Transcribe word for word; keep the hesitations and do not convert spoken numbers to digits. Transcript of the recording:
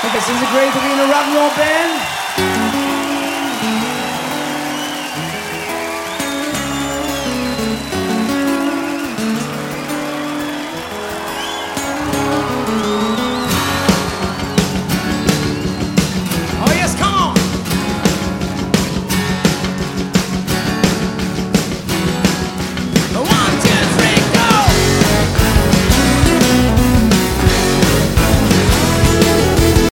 This is great to be in a rock and roll band.